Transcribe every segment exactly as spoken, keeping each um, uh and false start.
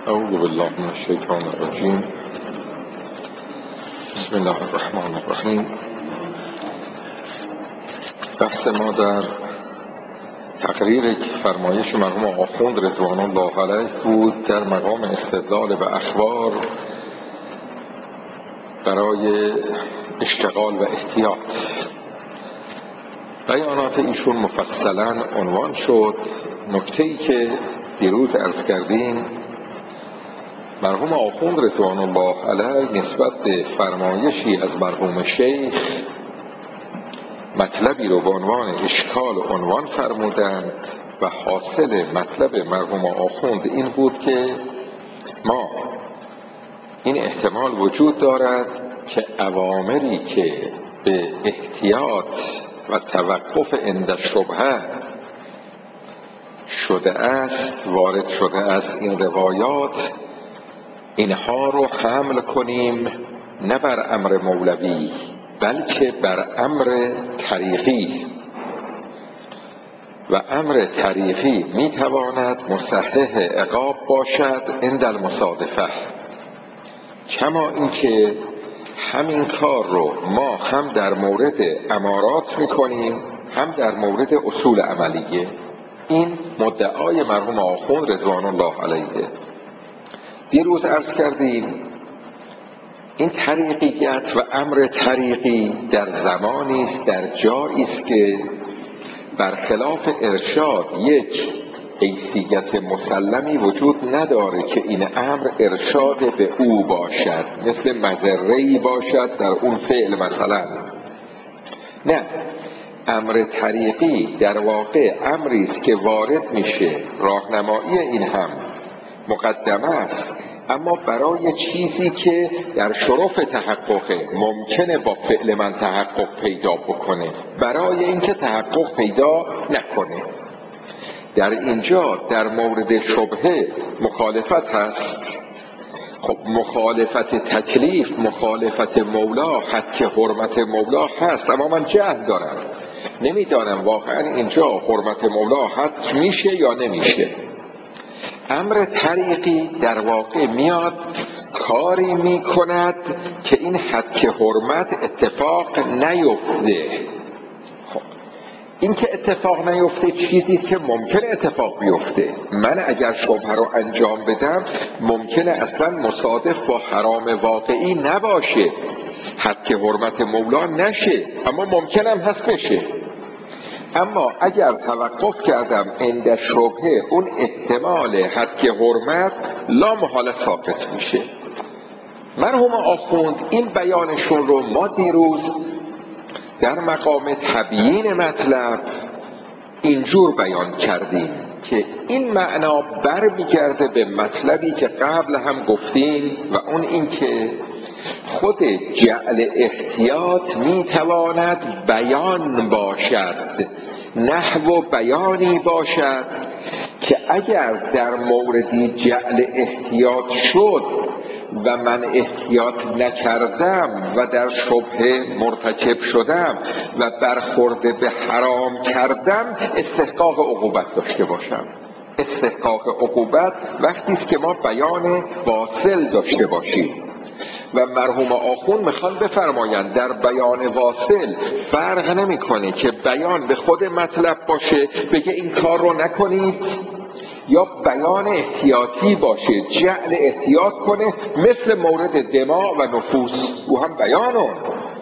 اعوذ بالله من الشیطان الرجیم. بسم الله الرحمن الرحیم. بحث ما در تقریر فرمایش مرحوم آخوند رضوان الله علیه بود در مقام استدلال به اخبار برای اشتغال و احتیاط. بیانات ایشون مفصلا عنوان شد. نکته‌ای که دیروز عرض کردیم، مرحوم آخوند رضوان الله علیه نسبت به فرمایشی از مرحوم شیخ مطلبی رو به عنوان اشکال عنوان فرمودند و حاصل مطلب مرحوم آخوند این بود که ما این احتمال وجود دارد که اوامری که به احتیاط و توقف عند شبهه شده است، وارد شده است این روایات، اینها رو حمل کنیم نه بر امر مولوی بلکه بر امر طریقی، و امر طریقی میتواند مصحح عقاب باشد عند المصادفه، کما اینکه همین کار رو ما هم در مورد امارات میکنیم هم در مورد اصول عملیه. این مدعای مرحوم آخوند رضوان الله علیه. دیروز عرض کردیم این طریقیت و امر طریقی در زمانی است، در جایی است که برخلاف ارشاد یک حیثیت مسلمی وجود نداره که این امر ارشاد به او باشد، مثل مضره‌ای باشد در اون فعل مثلا. نه، امر طریقی در واقع امری است که وارد میشه، راهنمایی این هم مقدمه است، اما برای چیزی که در شرف تحقق ممکنه با فعل من تحقق پیدا بکنه، برای اینکه تحقق پیدا نکنه. در اینجا در مورد شبهه مخالفت هست. خب مخالفت تکلیف، مخالفت مولا، حد که حرمت مولا هست، اما من جهل دارم، نمیدانم واقعا اینجا حرمت مولا حد میشه یا نمیشه. امر طریقی در واقع میاد کاری میکند که این حد که حرمت اتفاق نیفته. خب این که اتفاق نیفته چیزی که ممکنه اتفاق بیفته. من اگر شبهه رو انجام بدم ممکنه اصلا مصادف با حرام واقعی نباشه، حد که حرمت مولا نشه، اما ممکنم هست بشه. اما اگر توقف کردم عند شبهه، اون احتمال حد که حرمت لا محاله ثابت میشه. مرحوم آخوند این بیانشون رو ما دیروز در مقام تبیین مطلب اینجور بیان کردیم که این معنا بر میگرده به مطلبی که قبل هم گفتیم، و اون این که خود جعل احتیاط میتواند بیان باشد، نحو بیانی باشد که اگر در موردی جعل احتیاط شد و من احتیاط نکردم و در شبهه مرتکب شدم و برخورده به حرام کردم، استحقاق عقوبت داشته باشم. استحقاق عقوبت وقتی است که ما بیان واصل داشته باشیم. و مرحوم آخوند میخوان بفرمایند در بیان واصل فرق نمیکنه که بیان به خود مطلب باشه بگه این کار رو نکنید، یا بیان احتیاطی باشه جعل احتیاط کنه، مثل مورد دماء و نفوس، او هم بیانون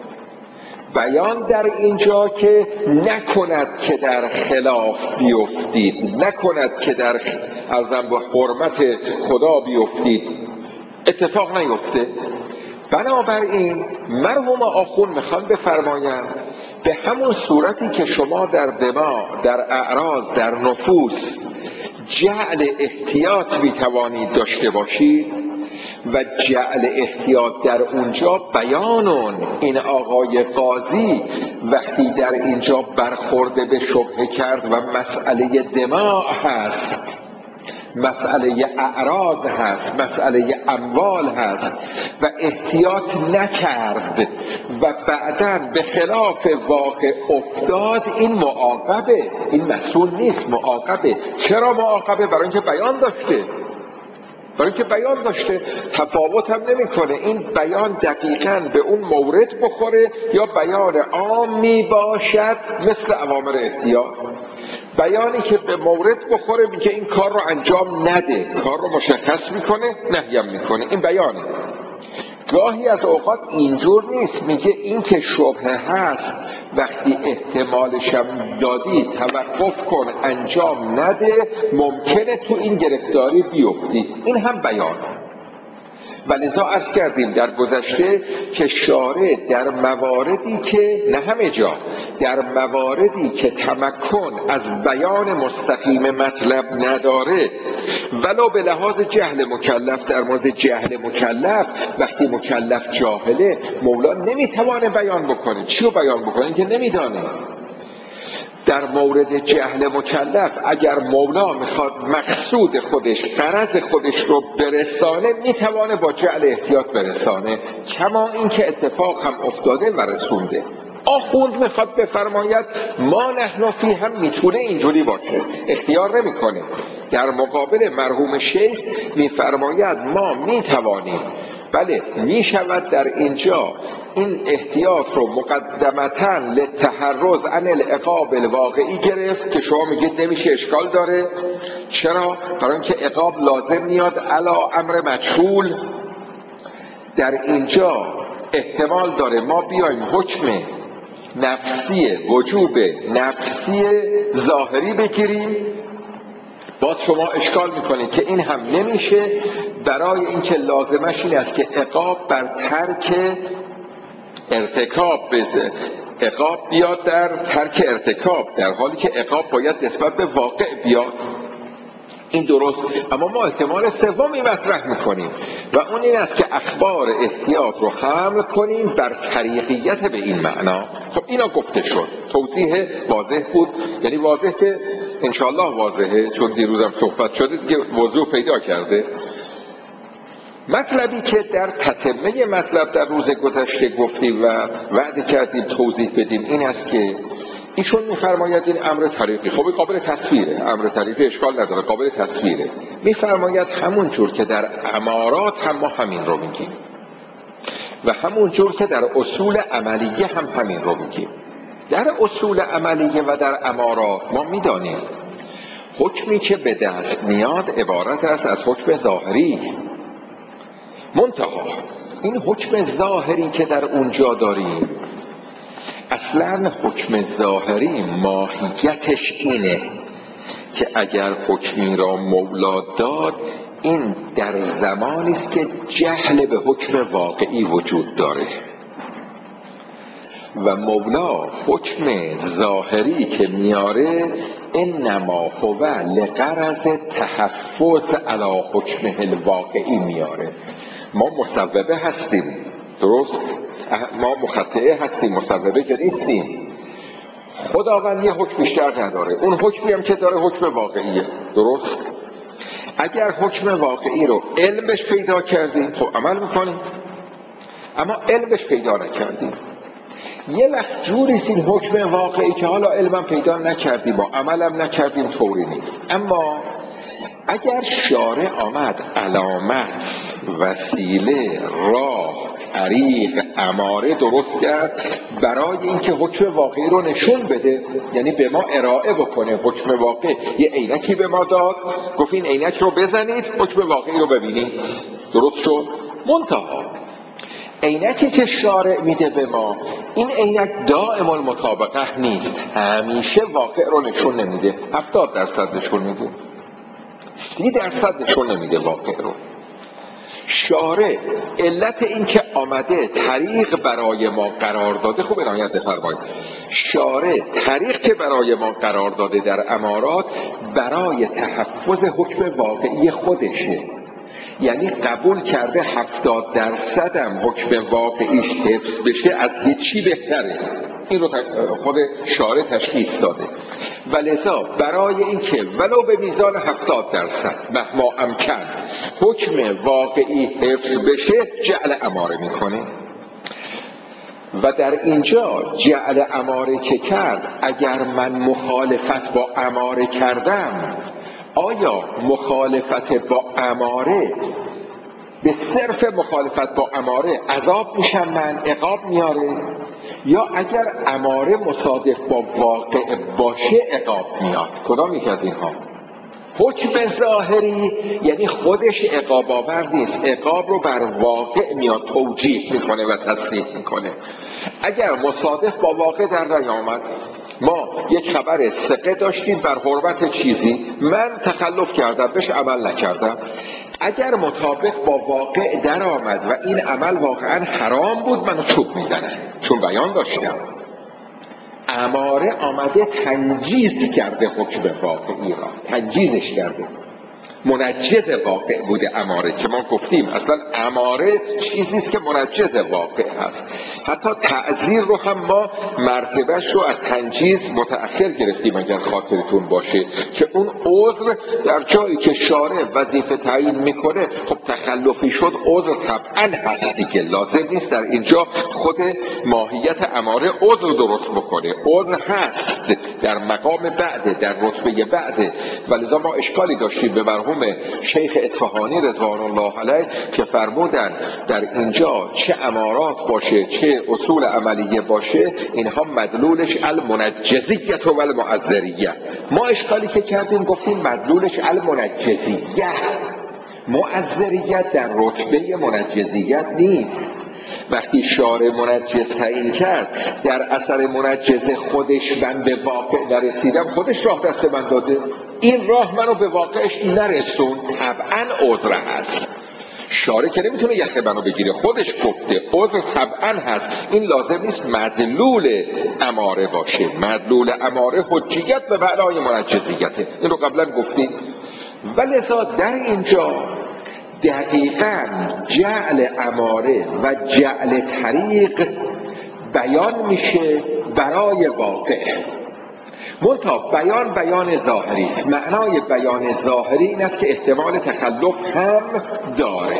بیان در اینجا که نکند که در خلاف بیفتید، نکند که در ارزم به حرمت خدا بیفتید، اتفاق نیفته. بنابراین مرحوم آخوند میخوان بفرمایند به همون صورتی که شما در دماء، در اعراض، در نفوس جعل احتیاط میتوانید داشته باشید و جعل احتیاط در اونجا بیانون. این آقای قاضی وقتی در اینجا برخورده به شبهه کرد و مسئله دماء هست، مسئله اعراض هست، مسئله اموال هست و احتیاط نکرد و بعداً به خلاف واقع افتاد، این معاقبه، این مسئول نیست، معاقبه. چرا معاقبه؟ برای اینکه بیان داشته. برای که بیان داشته، تفاوت هم نمیکنه این بیان دقیقاً به اون مورد بخوره یا بیان عامی باشد مثل اوامر احتیاط. بیانی که به مورد بخوره میگه این کار رو انجام نده، کار رو مشخص میکنه، نهیم میکنه، این بیانه. گاهی از اوقات اینجور نیست، میگه این که شبهه هست وقتی احتمالشم دادی توقف کن، انجام نده، ممکنه تو این گرفتاری بیفتی، این هم بیان. و لذا عرض کردیم در گذشته که شارع در مواردی که نه همه جا، در مواردی که تمکن از بیان مستقیم مطلب نداره، ولو به لحاظ جهل مکلف، در مورد جهل مکلف وقتی مکلف جاهله مولا نمیتوانه بیان بکنه. چی رو بیان بکنه؟ که نمیدانه. در مورد جهل مکلف اگر مولا میخواد مقصود خودش، غرض خودش رو برسانه، میتوانه با جهل احتیاط برسانه، کما این که اتفاق هم افتاده و رسونده. آخوند میخواد بفرماید ما نحن فی، هم میتونه اینجوری باشه، اختیار نمیکنه. در مقابل مرحوم شیخ میفرماید ما میتوانیم، بله میشود در اینجا این احتیاط رو مقدمتاً للتحرز عن العقاب الواقعی گرفت که شما میگید نمیشه، اشکال داره. چرا؟ برای اینکه عقاب لازم میاد علی امر مجهول. در اینجا احتمال داره ما بیایم حکم نفسی، وجوب نفسی ظاهری بگیریم، باز شما اشکال میکنید که این هم نمیشه، برای اینکه لازمش این است که عقاب بر ترک ارتکاب بزه، عقاب بیاد در ترک ارتکاب، در حالی که عقاب باید نسبت به واقع بیاد. این درست، اما ما احتمال سومی مطرح میکنیم و اون این است که اخبار احتیاط رو حمل کنیم بر طریقیت به این معنا. خب اینا گفته شد، توضیح واضح بود، یعنی واضح که انشالله واضحه، چون دیروزم صحبت شده دیگه وضوح پیدا کرده. مطلبی که در تتمه مطلب در روز گذشته گفتیم و وعده کردیم توضیح بدیم این است که ایشون میفرماید این امر طریقی، خب قابل تصویره، امر طریقی اشکال نداره، قابل تصویره. میفرماید همون جور که در امارات هم ما همین رو میگیم و همون جور که در اصول عملیه هم همین رو میگیم. در اصول عملیه و در امارات ما میدانیم حکمی که به دست میاد عبارت است از حکم ظاهری. منتها این حکم ظاهری که در اونجا داریم، اصلا حکم ظاهری ماهیتش اینه که اگر حکمی را مولا داد، این در زمانی است که جهل به حکم واقعی وجود داره و مولا حکم ظاهری که میاره انما هو لغرض تحفظ علی حکمه الواقعی میاره. ما مصوبه هستیم، درست؟ ما مخطئه هستیم، مصوبه که نیستیم. خداوند یه حکم بیشتر نداره، اون حکمی هم که داره حکم واقعیه، درست؟ اگر حکم واقعی رو علمش پیدا کردیم خب عمل میکنیم، اما علمش پیدا نکردیم. یه وقت جوریست این حکم واقعی که حالا علمم پیدا نکردیم و عملم نکردیم، طوری نیست. اما اگر شارع آمد علامت، وسیله، راه، طریق، اماره درست کرد برای اینکه حکم واقعی رو نشون بده، یعنی به ما ارائه بکنه حکم واقعی، یه عینکی به ما داد گفت این عینک رو بزنید حکم واقعی رو ببینید، درست شد. منتها عینکی که شارع میده به ما، این عینک دائم المطابقه نیست، همیشه واقع رو نشون نمیده، هفتاد درصد نشون میده، سی درصد نشون نمیده واقع رو. شارع علت این که آمده طریق برای ما قرار داده، خوب عنایت بفرمایید، شارع طریق که برای ما قرار داده در امارات برای تحفظ حکم واقعی خودشه، یعنی قبول کرده هفتاد درصد هم حکم واقعیش حفظ بشه از هیچی بهتره. این رو خود شارع تشخیص داده و لذا برای اینکه ولو به میزان هفتاد درصد مهما امکن حکم واقعی حفظ بشه جعل اماره میکنه. و در اینجا جعل اماره که کرد، اگر من مخالفت با اماره کردم آیا مخالفت با اماره به صرف مخالفت با اماره عذاب میشم من، عقاب میاره، یا اگر اماره مصادف با واقع باشه عقاب میاد؟ کدام یک از اینها؟ حکم ظاهری یعنی خودش عقاب آور نیست، عقاب رو بر واقع میاد توجیه میکنه و تصحیح میکنه. اگر مصادف با واقع در نیامد، ما یک خبر ثقه داشتیم بر حرمت چیزی، من تخلف کردم بهش عمل نکردم، اگر مطابق با واقع در آمد و این عمل واقعا حرام بود، منو چوب میزنن چون بیان داشتم. اماره آمده تنجیز کرده حکم واقعی را، تنجیزش کرده، منجز واقع بوده اماره، که ما گفتیم اصلا اماره چیزیست که منجز واقع هست. حتی تعذیر رو هم ما مرتبهش رو از تنجیز متأخر گرفتیم اگر خاطرتون باشه، که اون عذر در جایی که شارع وظیفه تعیین میکنه، خب تخلفی شد عذر طبعا هستی که لازم نیست در اینجا خود ماهیت اماره عذر درست بکنه، عذر هست در مقام بعده، در رتبه بعده. ولذا ما اشکالی داشتیم به مرحوم شیخ اصفهانی رضوان الله علیه که فرمودن در اینجا چه امارات باشه چه اصول عملیه باشه، اینها مدلولش المنجزیت و المعذریه. ما اشکالی که کردیم گفتیم مدلولش المنجزیه، معذریت در رتبه منجزیت نیست. وقتی شارع منجز تعیین کرد، در اثر منجز خودش من به واقع نرسیدم، خودش راه دست من داده، این راه منو به واقعش نرسون، طبعا عذر هست. شارع که نمیتونه یخ منو بگیره، خودش گفته عذر طبعا هست. این لازم نیست مدلول اماره باشه، مدلول اماره حجیت به معنای منجزیته، این رو قبلا گفتیم. ولذا در اینجا دقیقاً جعل اماره و جعل طریق بیان میشه برای واقع. منتها بیان بیان ظاهری است. معنای بیان ظاهری این است که احتمال تخلف هم داره.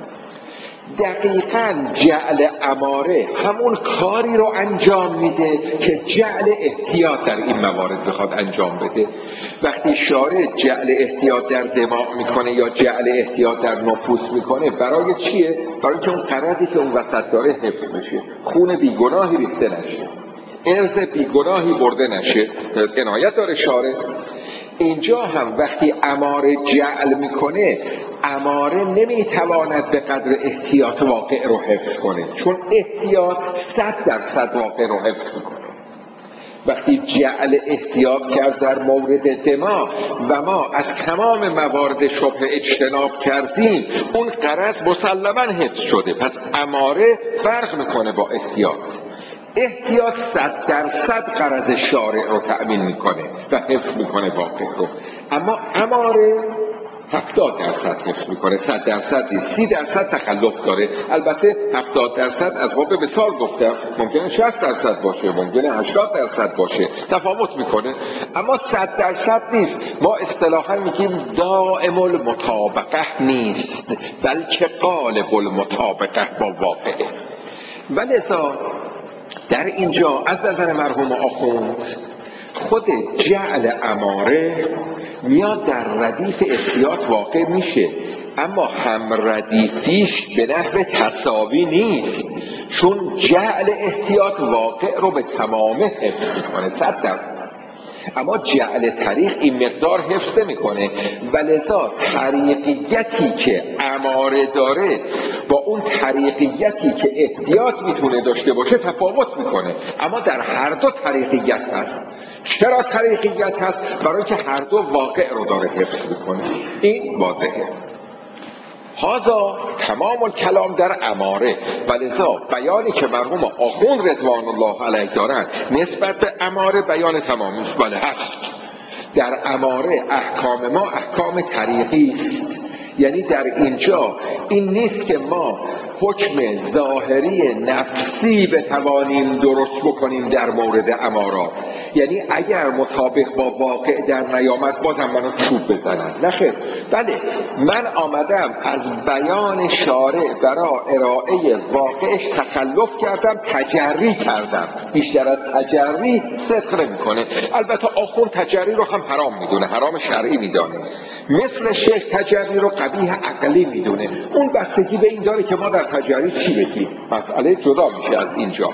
دقیقاً جعل اماره همون کاری رو انجام میده که جعل احتیاط در این موارد بخواد انجام بده. وقتی شارع جعل احتیاط در دماغ میکنه یا جعل احتیاط در نفوس میکنه، برای چیه؟ برای که اون غرضی که اون وسط داره حفظ بشه، خون بیگناهی ریخته نشه، ارز بیگناهی برده نشه، عنایت داره شارع. اینجا هم وقتی اماره جعل میکنه، اماره نمیتواند به قدر احتیاط واقع رو حفظ کنه، چون احتیاط صد درصد واقع رو حفظ میکنه. وقتی جعل احتیاط کرد در مورد دماغ و ما از تمام موارد شبه اجتناب کردیم، اون غرض مسلما حفظ شده. پس اماره فرق میکنه با احتیاط. احتیاط صد درصد غرض شارع رو تأمین میکنه و حفظ میکنه واقع رو، اما اماره هفتاد درصد حفظ میکنه، صد درصد نیست. سی درصد تخلف داره. البته هفتاد درصد از باب مثال گفتم، ممکنه شصت درصد باشه، ممکنه هشتاد درصد باشه، تفاوت میکنه، اما صد درصد نیست. ما اصطلاحا میگیم دائم المطابقه نیست، بلکه غالب المطابقه با واقعه. ولذا در اینجا از نظر مرحوم آخوند خود جعل اماره میاد در ردیف احتیاط واقع میشه، اما هم ردیفیش به نحو تساوی نیست، چون جعل احتیاط واقع رو به تمامه حفظ میکنه صد درصد، اما جعل طریق این مقدار حفظ میکنه. ولذا طریقیتی که اماره داره با اون طریقیتی که احتیاط میتونه داشته باشه تفاوت میکنه، اما در هر دو طریقیت هست. چرا طریقیت هست؟ برای که هر دو واقع رو داره حفظ میکنه. این واضحه. هذا تمام الکلام در اماره. ولذا بیانی که مرحوم آخوند رضوان الله علیه دارن نسبت به اماره بیان تمامی است. بله هست. در اماره احکام ما احکام طریقی است، یعنی در اینجا این نیست که ما حکم ظاهری نفسی بتوانیم درست بکنیم در مورد امارات. یعنی اگر مطابق با واقع در نیامد بازم منو چوب بزنن، نخیر. بله من آمدم از بیان شارع برای ارائه واقعش تخلف کردم، تجری کردم. بیشتر از تجری صدق نمی‌کنه. البته آخوند تجری رو هم حرام میدونه، حرام شرعی میدونه. مثل شیخ تجری رو قبیح عقلی میدونه. اون بستگی به این داره که ما در تجری چی بگیم. مسئله جدا میشه از اینجا.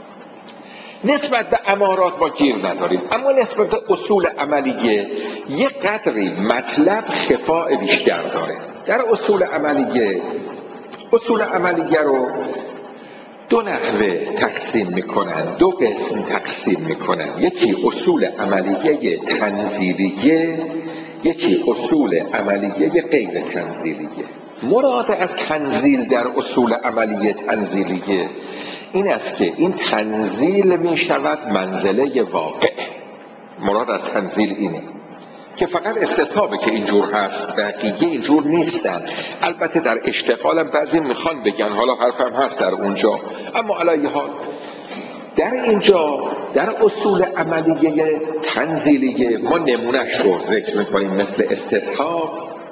نسبت به امارات ما گیر نداریم، اما نسبت به اصول عملیه یک قدری مطلب خفاء بیشتر داره. در اصول عملیه اصول عملیه رو دو نحوه تقسیم میکنن، دو قسم تقسیم میکنن. یکی اصول عملیه تنزیلیه، یکی اصول عملیه غیر تنزیلیه. مراد از تنزیل در اصول عملیه تنزیلیه این است که این تنزیل می شود منزله واقع. مراد از تنزیل اینه که فقط استصحابه که اینجور هست، بقیه اینجور نیستن. البته در اشتغالم بعضی میخوان بگن، حالا حرفم هست در اونجا، اما علیه حال در اینجا در اصول عملیه تنزیلیه ما نمونهش رو ذکر میکنیم، مثل استصحاب.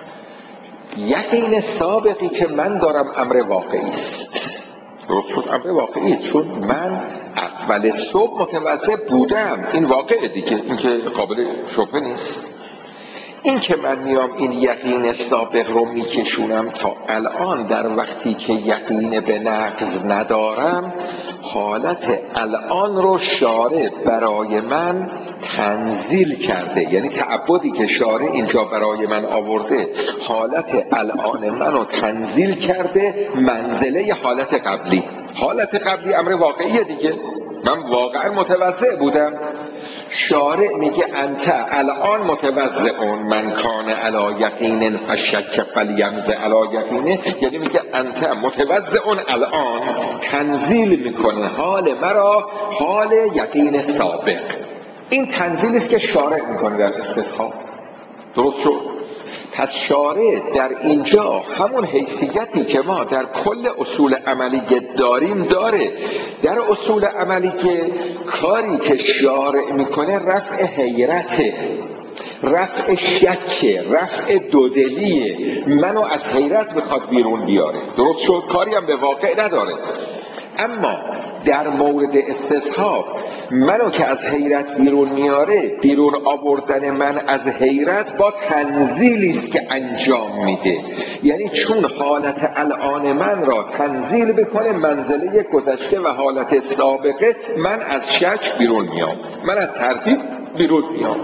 یقین سابقی که من دارم امر واقعی است. درست شد، امر واقعی، چون من اول صبح متوضع بودم، این واقعه دیگه، این که قابل شبهه نیست. این که من میام این یقین سابق رو میکشونم تا الان، در وقتی که یقین به نقض ندارم، حالت الان رو شارع برای من تنزیل کرده. یعنی تعبدی که شارع اینجا برای من آورده حالت الان منو تنزیل کرده منزله حالت قبلی. حالت قبلی امر واقعیه دیگه، من واقعا متوضع بودم. شارع میگه انت الان متوضعون من کان علی یقین فشک فلیمض علی یقینه. یعنی میگه انت متوضعون الان، تنزیل میکنه حال مرا حال یقین سابق. این تنزیلی است که شارع میکنه در استصحاب. درست شد؟ پس شارع در اینجا همون حیثیتی که ما در کل اصول عملیه داریم داره. در اصول عملیه کاری که شارع میکنه رفع حیرته، رفع شک، رفع دودلیه. منو از حیرت بخواد بیرون بیاره. درست شد؟ کاری هم به واقع نداره. اما در مورد استصحاب منو که از حیرت بیرون میاره، بیرون آوردن من از حیرت با تنزیلی است که انجام میده. یعنی چون حالت الان من را تنزیل بکنه منزله گذشته و حالت سابقه، من از شک بیرون میام، من از تردید بیرون میام.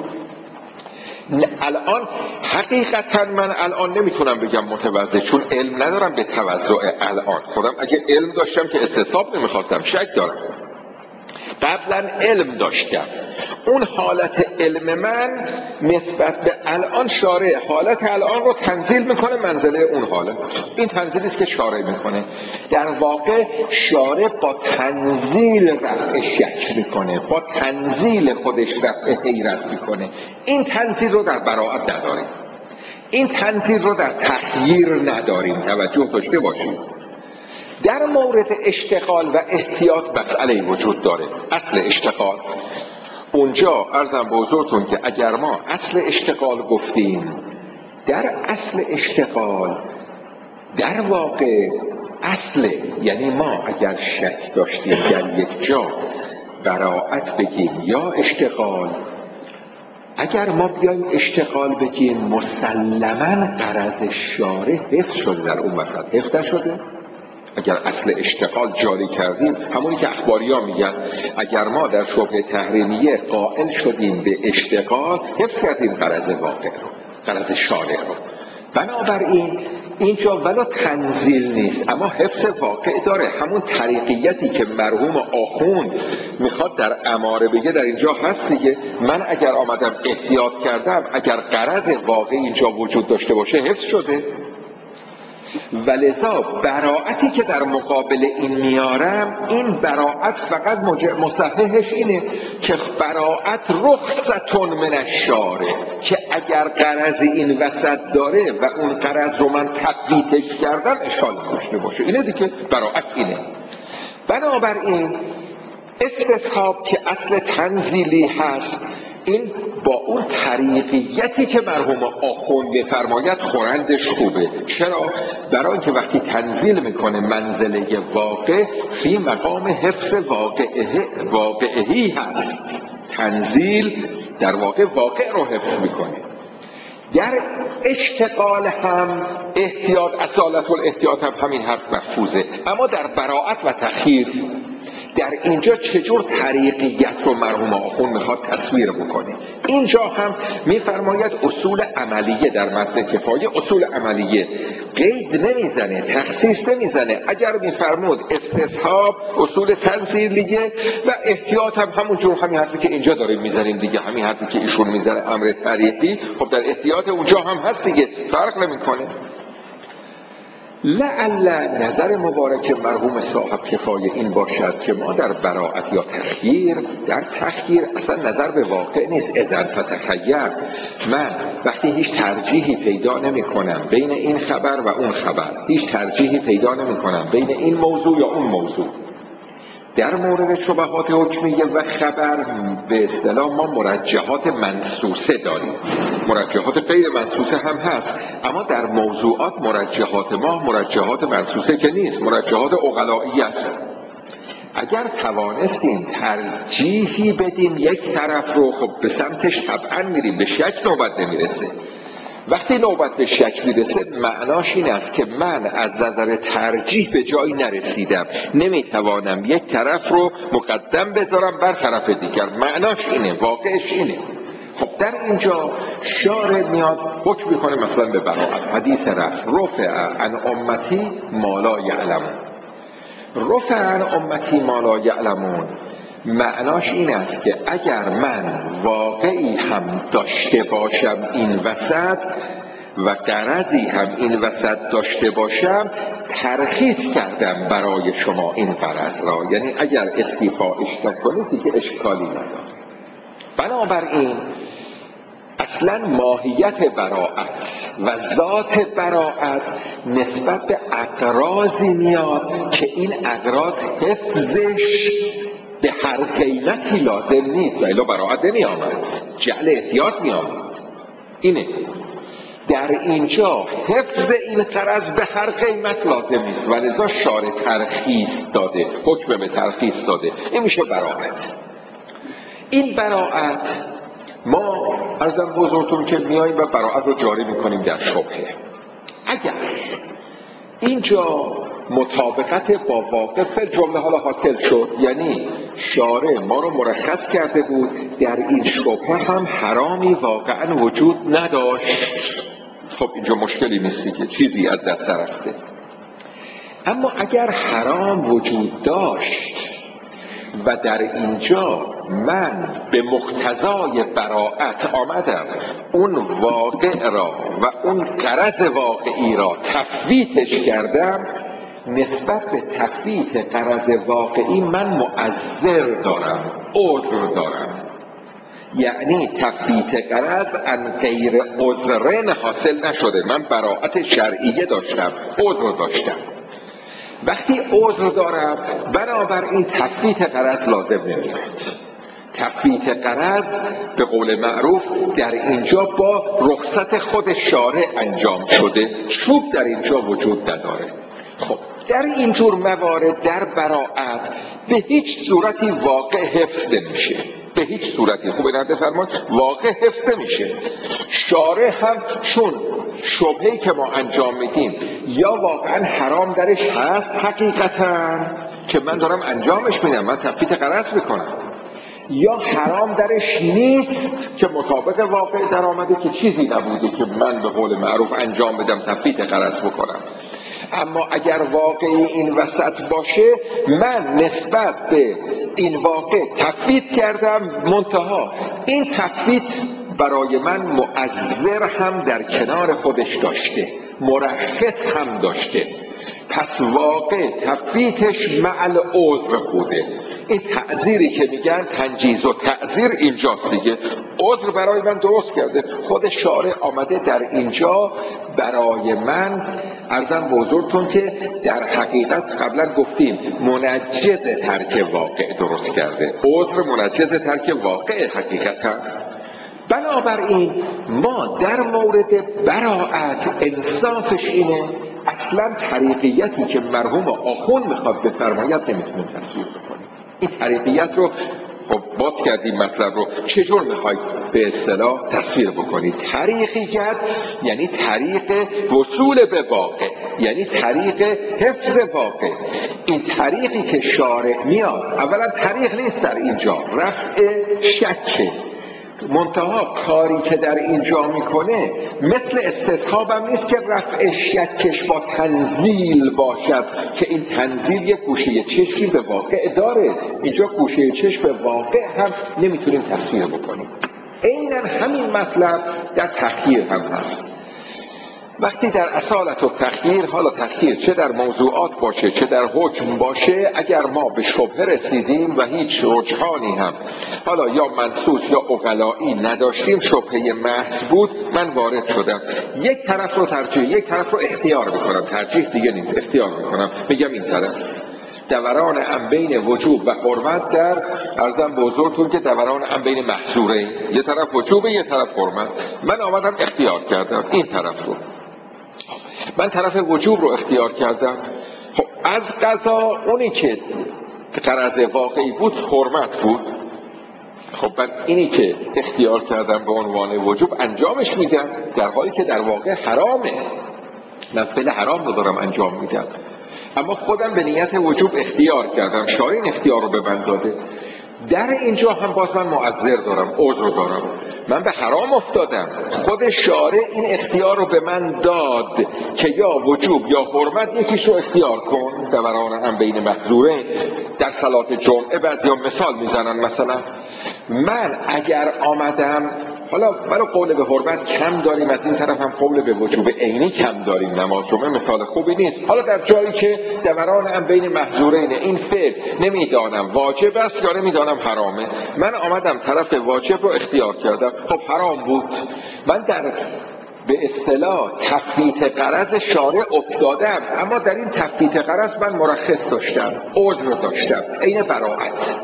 الان حقیقتا من الان نمیتونم بگم متوضع، چون علم ندارم به توضع الان. خودم اگه علم داشتم که استصحاب نمیخواستم، شک دارم. قبلا علم داشتم، اون حالت علم من نسبت به الان شارع حالت الان رو تنزیل میکنه منزله اون حالت. این تنزیلی است که شارع میکنه. در واقع شارع با تنزیل رفع شک میکنه، با تنزیل خودش رفع حیرت میکنه. این تنزیل رو در براءت نداریم، این تنزیل رو در تخییر نداریم. توجه داشته باشید. در مورد اشتغال و احتیاط مسئله وجود داره. اصل اشتغال اونجا عرضم به حضورتون که اگر ما اصل اشتغال گفتیم، در اصل اشتغال در واقع اصل، یعنی ما اگر شک داشتیم در یک جا براءت بگیم یا اشتغال، اگر ما بیایم اشتغال بگیم مسلماً غرض شارع حفظ شده در اون وسط، حفظ نشده. اگر اصل اشتغال جاری کردیم، همونی که اخباری ها میگن، اگر ما در شبهه تحریمیه قائل شدیم به اشتغال، حفظ کردیم غرض واقع رو، غرض شارع رو. بنابراین اینجا ولو تنزیل نیست اما حفظ واقع داره. همون طریقیتی که مرحوم آخوند میخواد در اماره بگه در اینجا هست دیگه. من اگر آمدم احتیاط کردم، اگر غرض واقع اینجا وجود داشته باشه حفظ شده. ولذا براعتی که در مقابل این میارم، این براعت فقط مصححش اینه که براعت رخصتون من الشارع، که اگر غرض این وسط داره و اون غرض رو من تقویتش کردم اشکال نداشته باشه. اینه دیگه براعت اینه. بنابراین استصحاب که اصل تنزیلی هست، این با اون طریقیتی که مرحوم آخوند می‌فرماید خورندش خوبه. چرا؟ برای اینکه وقتی تنزیل میکنه منزله واقع فی مقام حفظ واقعه واقعهی هست. تنزیل در واقع واقع رو حفظ میکنه. در اشتغال هم احتیاط، اصالت الاحتیاط هم همین حرف محفوظه. اما در براعت و تخییر در اینجا چجور طریقیت رو مرحوم آخوند میخواد تصویر بکنه؟ اینجا هم میفرماید اصول عملیه در متن کفایه، اصول عملیه قید نمیزنه، تخصیص نمیزنه. اگر میفرمود استصحاب اصول تنزیلیه و احتیاط هم همون جور، همین حرفی که اینجا داریم میزنیم دیگه، همین حرفی که ایشون میزنه امر طریقی، خب در احتیاط اونجا هم هست دیگه، فرق نمیکنه. لعل نظر مبارک مرحوم صاحب کفایه این باشد که ما در براعت یا تخییر، در تخییر اصلا نظر به واقع نیست. اذن فتخیر، من وقتی هیچ ترجیحی پیدا نمی کنم بین این خبر و اون خبر، هیچ ترجیحی پیدا نمی کنم بین این موضوع یا اون موضوع، در مورد شبهات حکمیه و خبر به اصطلاح ما مرجحات منصوصه داریم، مرجحات غیر منصوصه هم هست، اما در موضوعات مرجحات ما مرجحات منصوصه که نیست، مرجحات عقلایی است. اگر توانستیم ترجیحی بدیم یک طرف رو، خب به سمتش طبعا میریم، به شک نوبت نمیرسه. وقتی نوبت به شک میرسه معناش این است که من از نظر ترجیح به جایی نرسیدم، نمیتوانم یک طرف رو مقدم بذارم بر طرف دیگر. معناش اینه، واقعش اینه. خب در اینجا شارع میاد حکم میکنه مثلا به براعت. حدیث رفت رفع عن امتی ما لا یعلمون. رفع عن امتی ما لا یعلمون معناش این است که اگر من واقعی هم داشته باشم این وسط و غرضی هم این وسط داشته باشم، ترخیص کردم برای شما این غرض را، یعنی اگر استیفایش نکنید دیگه اشکالی نداره. بنابراین اصلا ماهیت براعت و ذات براعت نسبت به اغراضی میاد که این اغراض حفظش به هر قیمتی لازم نیست، و الا براعت نمی آمد، جعل احتیاط می آمد. اینه در اینجا حفظ این غرض به هر قیمت لازم نیست و لذا شارع ترخیص داده، حکم به ترخیص داده. این میشه براعت. این براعت ما عرضم بزرگتون که میاییم و براعت رو جاری میکنیم در شبهه. اگر اینجا مطابقت با واقع فعل جمله حالا حاصل شد، یعنی شارع ما رو مرخص کرده بود در این شبهه هم حرامی واقعا وجود نداشت، خب اینجا مشکلی نیستی که چیزی از دست رفته. اما اگر حرام وجود داشت و در اینجا من به مقتضای براعت آمدم اون واقع را و اون غرض واقعی را تفویتش کردم، نسبت به تفویت غرض واقعی من معذر دارم، عذر دارم. یعنی تفویت غرض ان غیر عذرن حاصل نشده، من براعت شرعیه داشتم، عذر داشتم. وقتی عذر دارم بنابراین تفویت غرض لازم نمیاد. تفویت غرض به قول معروف در اینجا با رخصت خود شارع انجام شده، چوب در اینجا وجود نداره. خب در اینجور موارد در براعت به هیچ صورتی واقع حفظ نمیشه، به هیچ صورتی. خوب اینه بفرمایید واقع حفظ نمیشه. شارع هم چون شبهه‌ای که ما انجام میدیم یا واقعا حرام درش هست حقیقتا که من دارم انجامش میدم، من تفویت غرض میکنم، یا حرام درش نیست که مطابق واقع در آمده که چیزی نبوده که من به قول معروف انجام بدم تفویت غرض بکنم. اما اگر واقعی این وسط باشه من نسبت به این واقع تفویت کردم، منتها این تفویت برای من مؤثر هم در کنار خودش داشته. مرخص هم داشته، پس واقع تفویتش مع العذر بوده. این تعذیری که میگن تنجیز و تعذیر اینجاست دیگه. عذر برای من درست کرده، خود شارع آمده در اینجا برای من، عرضم بزرگتون که در حقیقت قبلا گفتیم منجز ترک واقع درست کرده. عذر منجز ترک واقع حقیقتا. بنابراین ما در مورد براعت انصافش اینه اصلا طریقیتی که مرحوم آخوند میخواد بفرماید نمیتونیم تصویر بکنیم. این طریقیت رو خب باز کردیم مطلب رو، چجور میخواید به اصطلاح تصویر بکنید؟ طریقیت یعنی طریق وصول به واقع، یعنی طریق حفظ واقع. این طریقی که شارع میاد اولا طریق نیست در اینجا، رفع شکه. منتها کاری که در اینجا میکنه مثل استصحاب هم نیست که رفع شکش با تنزیل باشد که این تنزیل یک گوشه چشمی به واقع داره. اینجا گوشه چشم به واقع هم نمیتونیم تصویر بکنیم. عیناً همین مطلب در تخییر هم هست. وقتی در اصالت و تخییر، حالا تخییر چه در موضوعات باشه چه در حکم باشه، اگر ما به شبهه رسیدیم و هیچ رجحانی هم حالا یا منصوص یا عقلائی نداشتیم، شبهه محض بود، من وارد شدم، یک طرف رو ترجیح، یک طرف رو اختیار میکنم، ترجیح دیگه نیست، اختیار میکنم، میگم این طرف دوران ام بین وجوب و حرمت، در عرضم بزرگتون که دوران ام بین محظوره، یه طرف وجوب یه طرف حرمت، من آمدم اختیار کردم این طرف رو، من طرف وجوب رو اختیار کردم. خب از قضا اونی که غرض واقعی بود حرمت بود، خب من اینی که اختیار کردم به عنوان وجوب انجامش میدم، در حالی که در واقع حرامه، من فعل حرام رو دارم انجام میدم، اما خودم به نیت وجوب اختیار کردم، شارع این اختیار رو به من داده. در اینجا هم باز من معذر دارم، عذر دارم، من به حرام افتادم، خود شارع این اختیار رو به من داد که یا وجوب یا حرمت یکیش رو اختیار کن، دوران هم بین محظوره. در صلات جمعه بعضیا مثال میزنن، مثلا من اگر آمدم، حالا منو قول به حرمت کم داریم، از این طرف هم قول به وجوب عینی کم داریم، نماز جمعه مثال خوبی نیست. حالا در جایی که دوران هم بین محظورینه، این فعل نمیدانم واجب است یا نمیدانم حرامه، من آمدم طرف واجب رو اختیار کردم، خب حرام بود، من در به اصطلاح تفویت غرض شارع افتادم، اما در این تفویت غرض من مرخص داشتم، عذر داشتم، عین براعت.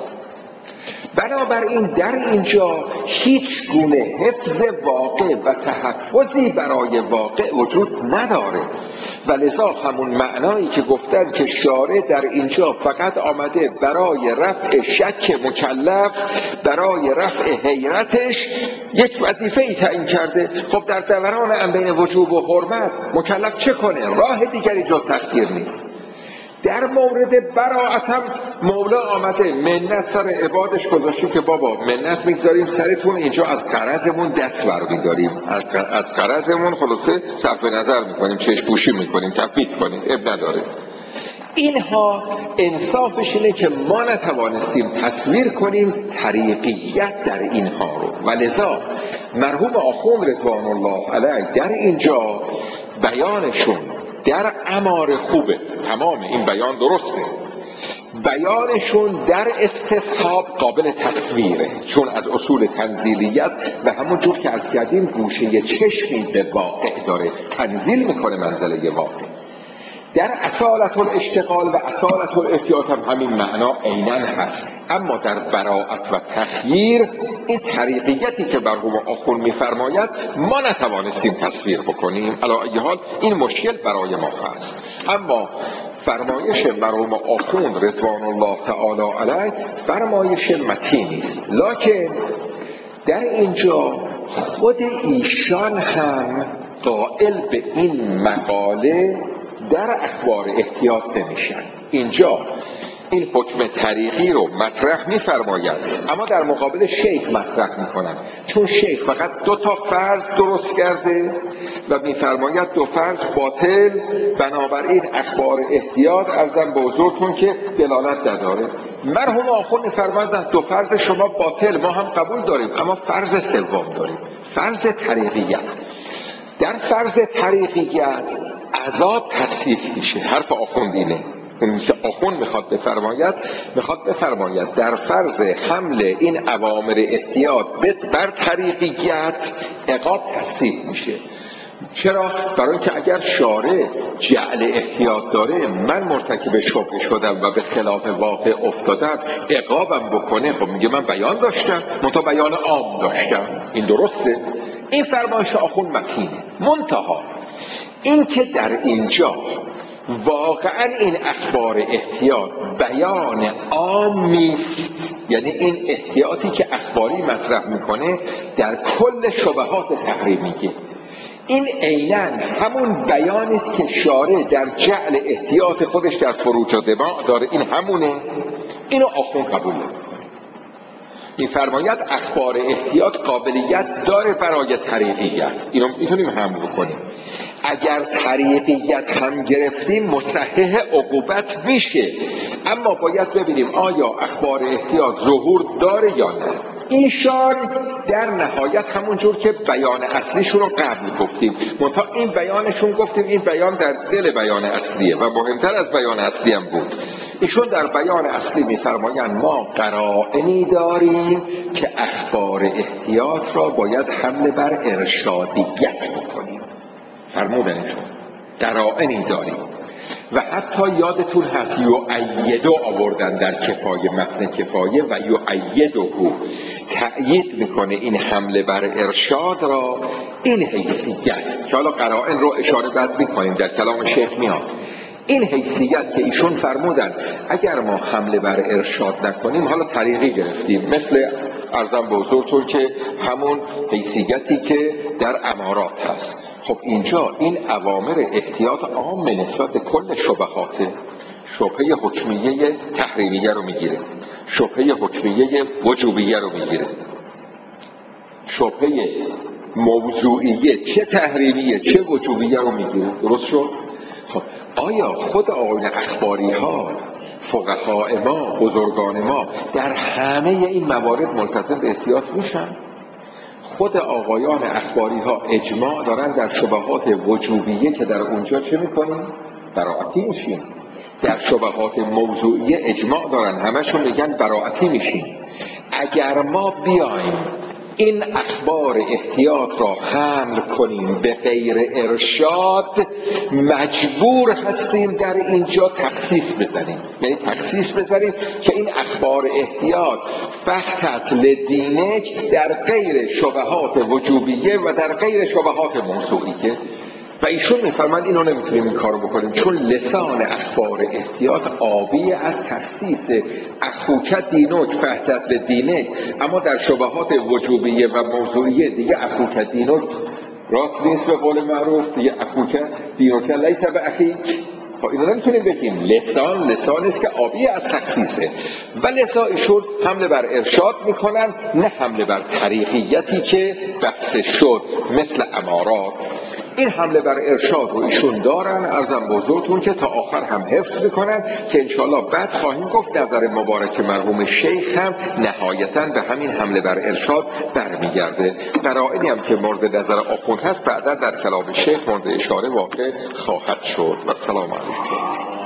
بنابراین در اینجا هیچ گونه حفظ واقع و تحفظی برای واقع وجود نداره و لذا همون معنایی که گفتن که شارع در اینجا فقط آمده برای رفع شک مکلف، برای رفع حیرتش یک وظیفه ای تعیین کرده. خب در دوران ام بین وجوب و حرمت مکلف چه کنه؟ راه دیگری جز تخییر نیست. در مورد براعت هم مولا آمده منت سر عبادش گذاشته که بابا منت میگذاریم سرتون، اینجا از قرضمون دست برمیداریم، از قرضمون خلاصه صرف نظر میکنیم، چشم پوشی میکنیم، تفویت کنیم، اب نداره. اینها انصافش اینه که ما نتوانستیم تصویر کنیم طریقیت در اینها رو و لذا مرحوم آخوند رضوان الله علیه در اینجا بیانشون در امار خوبه، تمام این بیان درسته، بیانشون در استصحاب قابل تصویره، چون از اصول تنزیلی است و همون جور که عرض کردیم گوشه چشمی به واقع داره، تنزیل میکنه منزله واقع. در اصالت الاشتغال و اصالت الاحتیاط هم همین معنا عیناً هست، اما در براعت و تخییر این طریقیتی که مرحوم آخوند میفرماید ما نتوانستیم تصویر بکنیم، علی ای حال این مشکل برای ما هست. اما فرمایش مرحوم آخوند رضوان الله تعالی علیه فرمایش متینی است، لکن در اینجا خود ایشان هم قائل به این مقاله در اخبار احتیاط نمیشن. اینجا این حکم طریقی رو مطرح میفرماید، اما در مقابل شیخ مطرح میکنن، چون شیخ فقط دو تا فرض درست کرده و میفرماید دو فرض باطل، بنابراین اخبار احتیاط ارزم به حضورتون که دلالت نداره. مرحوم آخوند میفرمایند دو فرض شما باطل ما هم قبول داریم، اما فرض سوم داریم، فرض طریقیت. در فرض طریقیت عذاب تصحیح میشه. حرف آخوند اینه، اون آخوند میخواد بفرماید میخواد بفرماید در فرض حمل این اوامر احتیاط بر طریقیت عقاب تصحیح میشه. چرا؟ برای اینکه اگر شارع جعل احتیاط داره، من مرتکب شبهه شدم و به خلاف واقع افتادم، عقابم بکنه، خب میگه من بیان داشتم، منتها بیان عام داشتم. این درسته؟ این فرمایش آخوند متینه. منتها این که در اینجا واقعا این اخبار احتیاط بیان عامی است، یعنی این احتیاطی که اخباری مطرح میکنه در کل شبهات تحریمیه، این عیناً همون بیانی است که شارع در جعل احتیاط خودش در فروج و دماء داره. این همونه. اینو آخوند قبول نمیکنه. این فرماید اخبار احتیاط قابلیت داره برای طریقیت، اینو میتونیم حمل بکنیم. اگر طریقیت هم گرفتیم مصحح عقوبت میشه، اما باید ببینیم آیا اخبار احتیاط ظهور داره یا نه. ایشان در نهایت همون جور که بیان اصلیشون رو قبل گفتیم، منتها این بیانشون گفتیم این بیان در دل بیان اصلیه و مهمتر از بیان اصلی هم بود. ایشون در بیان اصلی میفرمایند ما قرائنی داریم که اخبار احتیاط را باید حمل بر ارشادیت بکنیم. فرمودنشون قرائنی داریم و حتی یادتون هست یؤیدو آوردن در کفایه، متن کفایه، و یؤیدو تأیید میکنه این حمله بر ارشاد را. این حیثیت که حالا قرائن رو اشاره بعد میکنیم در کلام شیخ میاد، این حیثیت که ایشون فرمودن اگر ما حمله بر ارشاد نکنیم، حالا طریقی گرفتیم، مثل عرضم به حضورتون که همون حیثیتی که در امارات هست. خب اینجا این اوامر احتیاط عام نسبت کل شبهات، شبهه حکمیه تحریمیه رو میگیره، شبهه حکمیه وجوبیه رو میگیره، شبهه موضوعیه چه تحریمیه چه وجوبیه رو میگیره. درست شد؟ خب آیا خود آقایون اخباری ها، فقهای ما، بزرگان ما در همه این موارد ملتزم به احتیاط میشن؟ خود آقایان اخباری ها اجماع دارن در شبهات وجوبیه که در اونجا چه میکنیم؟ براعتی میشیم. در شبهات موضوعیه اجماع دارن، همشون میگن براعتی میشیم. اگر ما بیایم این اخبار احتیاط را حمل کنیم به غیر ارشاد، مجبور هستیم در اینجا تخصیص بزنیم. یعنی تخصیص بزنیم که این اخبار احتیاط فقط لدینک در غیر شبهات وجوبیه و در غیر شبهات موضوعیه. و ایشون میفرمند اینو نمیتونیم این کارو بکنیم، چون لسان اخبار احتیاط آبی از تخصیص اخوکت دینوک فهدت لدینک، اما در شبهات وجوبیه و موضوعیه دیگه اخوکت دینوک راست نیست، به قول معروف دیگه اخوکت دینوک لیس به اخی. خب اینو نمیتونیم بگیم. لسان لسان است که آبی از تخصیصه و لذا ایشون حمله بر ارشاد میکنن، نه حمله بر طریقیتی که بحث شد مثل امارات. این حمله بر ارشاد رو ایشون دارن، عرضم بزرگتون که تا آخر هم حفظ میکنن که انشالله بعد خواهیم گفت نظر مبارک مرحوم شیخ هم نهایتاً به همین حمله بر ارشاد برمیگرده. قرائنی هم که مورد نظر آخوند هست بعدا در کلام شیخ مورد اشاره واقع خواهد شد. و السلام علیکم.